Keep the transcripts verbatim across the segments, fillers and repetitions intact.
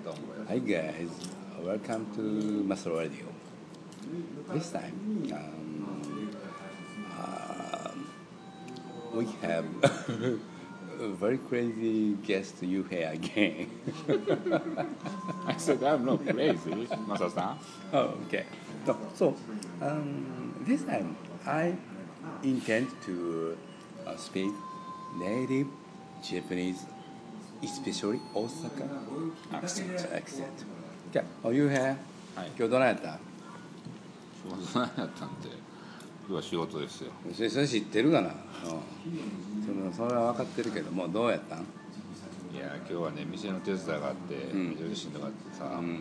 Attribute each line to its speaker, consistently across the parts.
Speaker 1: どうも。
Speaker 2: Hi guys, welcome to Muscle Radio. This time, um, uh, we have a very crazy guest you here again.
Speaker 1: I said I'm not crazy, マサさん。
Speaker 2: Oh, okay. So, so um, this time I intend to uh, speak native Japanese, especially Osaka accent. accent. Okay. Oh, you have?
Speaker 1: はい。
Speaker 2: 今日どないやった
Speaker 1: 仕事何やったんで、今日は仕事ですよ。
Speaker 2: それそれ知ってるかな、うん、そのそれは分かってるけどもどうやったん。
Speaker 1: いや今日はね店の手伝いがあって、
Speaker 2: うん、
Speaker 1: めちゃくちゃしんどかってさ、
Speaker 2: うんうんうん、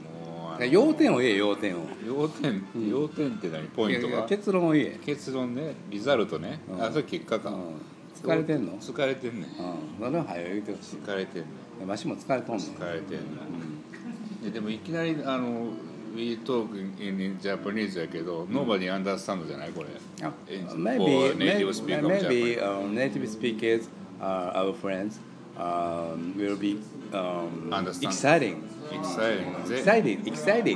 Speaker 1: もうあの
Speaker 2: 要点を言え要点を
Speaker 1: 要点、うん、要点って何ポイントが
Speaker 2: 結論を言え
Speaker 1: 結論ねリザルトね、うん、あそれ結果か、うん、
Speaker 2: 疲れてんの
Speaker 1: 疲れてんねん、
Speaker 2: うん、それは早い言うてほしい。
Speaker 1: 疲れてんねん
Speaker 2: わしも疲れとんねん。
Speaker 1: 疲れてんねん、うん、で, でもいきなりあのWe talk in Japanese やけど、nobody understand じゃないこれ。
Speaker 2: Maybe, maybe, maybe uh, native speakers, uh, our friends, um, will be um, exciting.
Speaker 1: Exciting.
Speaker 2: Exciting. Exciting.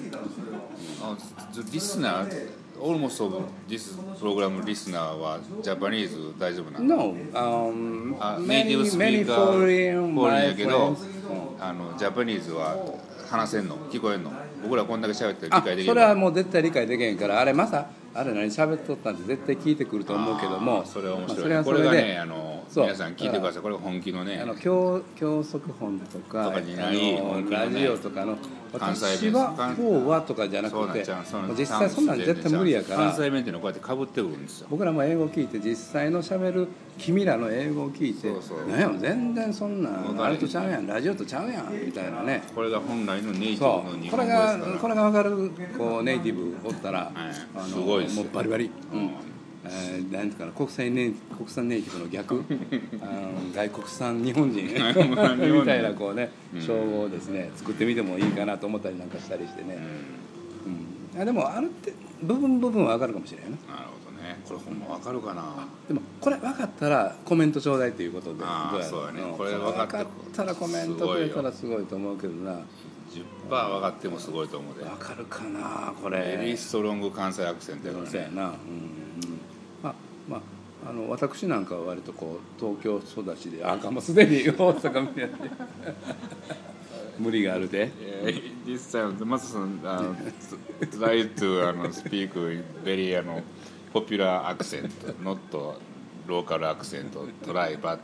Speaker 1: Uh, the listener, almost of this program listener は Japanese 大丈夫なの
Speaker 2: No. Um,
Speaker 1: uh,
Speaker 2: many,
Speaker 1: native
Speaker 2: many
Speaker 1: speaker
Speaker 2: foreign,
Speaker 1: フォーリン
Speaker 2: my
Speaker 1: やけど、
Speaker 2: friends.
Speaker 1: あの Japanese は話せんの聞こえんの僕らこんだけ喋って理
Speaker 2: あ、
Speaker 1: 解できる
Speaker 2: それはもう絶対理解できへんからあれまさあれ何喋っとったんって絶対聞いてくると思うけども
Speaker 1: それは面白い、
Speaker 2: まあ、それはそれで
Speaker 1: これがねあの皆さん聞いてくださいこれが本気のね
Speaker 2: あの教教則本とか
Speaker 1: とかにない
Speaker 2: あの
Speaker 1: 本気のね
Speaker 2: ラジオとかの
Speaker 1: 関西
Speaker 2: 私はこうはとかじゃなくて実際そんなん絶対無理やから
Speaker 1: 関西弁っていうのはこうやってかぶってくるんですよ。
Speaker 2: 僕らも英語聞いて実際の喋る君らの英語を聞いて
Speaker 1: そうそう
Speaker 2: 何や全然そんなんあれとちゃうやんラジオとちゃうやんみたいなね。
Speaker 1: これが本来のネイティブの日本語ですから。
Speaker 2: これがこれが分かるこうネイティブおったら、はい、あの
Speaker 1: すごいですよ
Speaker 2: もうバリバリ、うんえー、なんていうかな国際ネイ国産ネイティブの逆あの外国産日本人みたいなこうね称号をですね作ってみてもいいかなと思ったりなんかしたりしてね、うんうん、あでもあるって部分部分は分かるかもしれないな。
Speaker 1: なるほどね。これほんま分かるかな。
Speaker 2: でもこれ分かったらコメントちょうだいということで
Speaker 1: ああそうだね、うん、これ分か
Speaker 2: ったらコメントくれたらすごいと思うけどな。
Speaker 1: じゅっパーセント 分かってもすごいと思うで。
Speaker 2: 分かるかなこれ。
Speaker 1: ベリーストロング関西アクセントやからね。
Speaker 2: そうやな、うんうん、まあまああの私なんかは割とこう東京育ちであかもすでに大阪みたいな無理があるで。
Speaker 1: This time マサさんあの try to あの speak very あの popular accent not local accent try but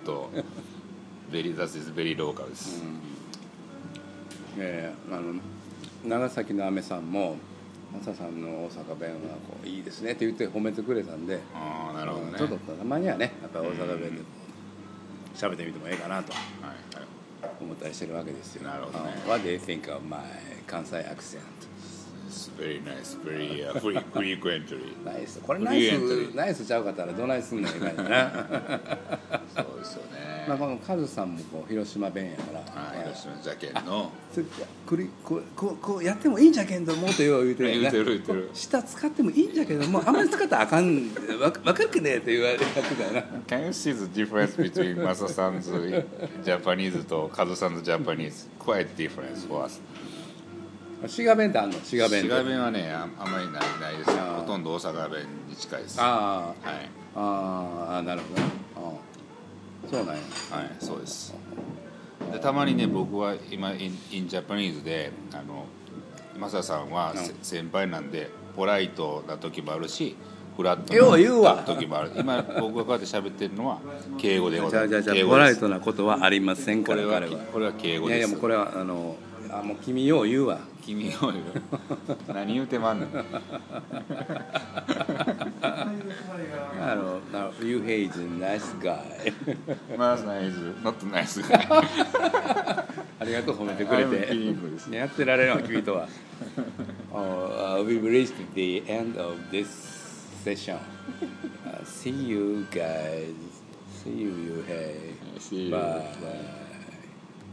Speaker 1: very that is very local です、うん
Speaker 2: えー、あの長崎のアメさんもマサさんの大阪弁はこういいですねって言って褒めてくれたんで、
Speaker 1: ああなるほどね。
Speaker 2: ちょっとたまにはねやっぱり大阪弁で喋ってみてもいいかなと思ったりしてるわけですよ。
Speaker 1: なるほどね。
Speaker 2: uh, What do you think of my 関西 accent?
Speaker 1: It's very nice, very uh, frequently.
Speaker 2: ナイス。これナイスナイスちゃうかったらどないすんのみたいなね。
Speaker 1: そうですよね。
Speaker 2: まあこのカズさんもこう広島弁やから。
Speaker 1: ああ広島じゃけんの。
Speaker 2: これこうこうこうやってもいいんじゃけんどもとよう言うてる。
Speaker 1: 言うてる言うてる。
Speaker 2: 舌使ってもいいんじゃけどもあんまり使ったらあかんわかるけねって言われてたよな。
Speaker 1: Can you see the difference between マサさんズジャパニーズとカズさんズジャパニーズ Quite difference for us。
Speaker 2: 滋賀弁ってあんの滋賀弁。
Speaker 1: 滋賀弁はね あ, あんまりないないですよ。ほとんど大阪弁に近いです。
Speaker 2: あ
Speaker 1: あ、はい、
Speaker 2: ああなるほどね。あそうなんや。
Speaker 1: はいそうです。でたまにね僕は今 in, in Japanese であのマサさんは、うん、先輩なんでポライトな時もあるしフラットな時もある。今僕がこうやって喋ってるのは敬語でございます。
Speaker 2: じゃあじゃあポライトなことはありませんから
Speaker 1: 彼は。これは敬語です。
Speaker 2: いやいやもうこれはあのあもう君よう言うわ。
Speaker 1: 君よう言う。何言うてまんの。
Speaker 2: あの You hate a nice guy.
Speaker 1: まあ nice not nice guy.
Speaker 2: ありがとう褒めてくれて。やってられるわ君とは。uh, We've reached the end of this session. Uh, see you guys. See you, you hey.
Speaker 1: See you.
Speaker 2: Bye. Bye.